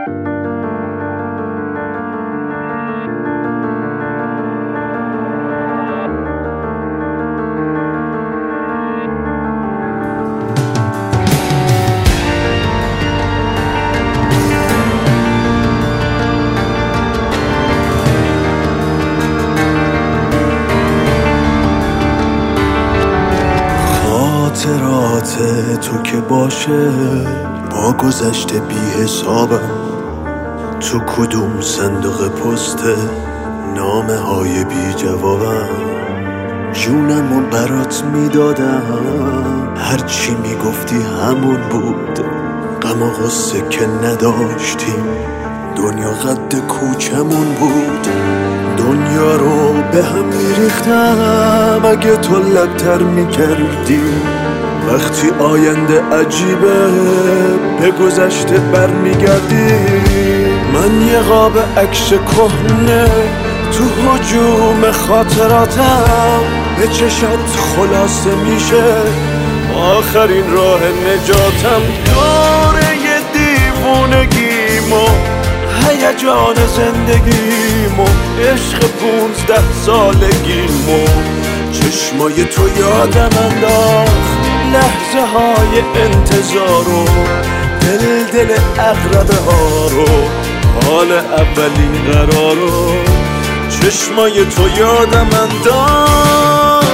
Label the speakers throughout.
Speaker 1: خاطرات تو که باشه با گذشته بی حسابم، تو کدوم صندوق پسته نامه های بی جوابم، جونمو برات میدادم، هرچی میگفتی همون بود، غم و غصه که نداشتیم، دنیا قد کوچمون بود، دنیا رو به هم میریختم اگه تو لبتر میکردی، وقتی آینده عجیبه به گذشته برمیگردی، من یه قاب عکس کهنه تو هجوم خاطراتم، به چشات خلاصه میشه آخرین راه نجاتم، دوره دیوونگیمو هیجان زندگیمو عشق 15 سالگیمو، چشمای تو یادم انداخت لحظه های انتظارو، دل اقربه ها رو، حال اولین قرارو، چشمای تو یادم انداخت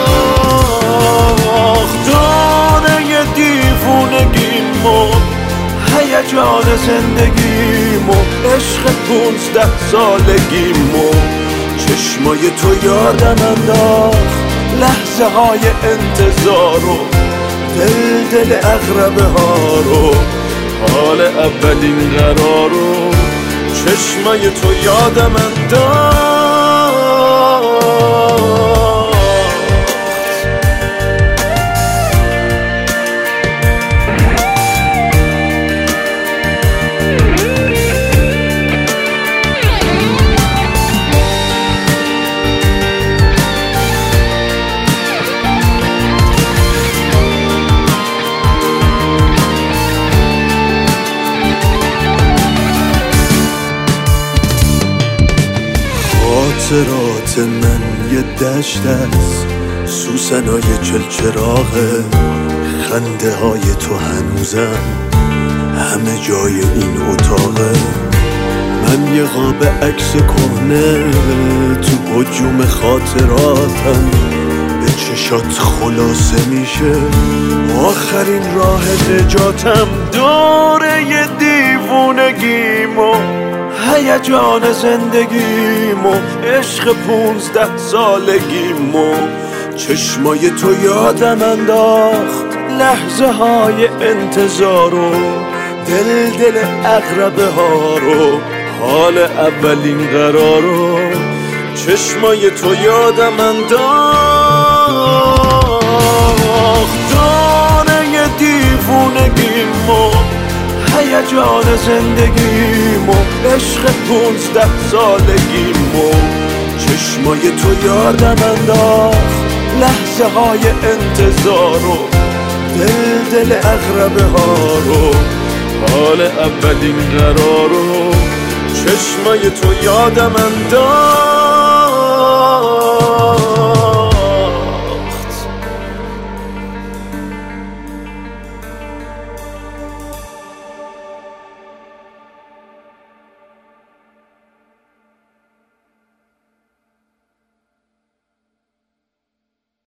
Speaker 1: دوره دیوونگیمو هیجان زندگیمو عشق 15 سالگیمو، چشمای تو یادم انداخت لحظه های انتظارو، دل اقربه ها رو، حال اولین قرارو، چشمای تو یادم انداخت. خاطرات من یه دشت است، سوسنای چلچراغه، خنده های تو هنوزم همه جای این اتاقه، من یه قاب عکس کهنه تو هجوم خاطراتم، به چشات خلاصه میشه آخرین راه نجاتم، دوره دیوونگیمو هیجان زندگیمو عشق 15 سالگیمو، چشمای تو یادم انداخت لحظه های انتظارو، دل اقربه ها رو، حال اولین قرارو، چشمای تو یادم انداخت دوره دیوونگیمو هیجان زندگیمو عشق 15 سالگیمو، چشمای تو یادم انداخت لحظه های انتظارو، دل اقربه ها رو، حال اولین قرارو، چشمای تو یادم انداخت.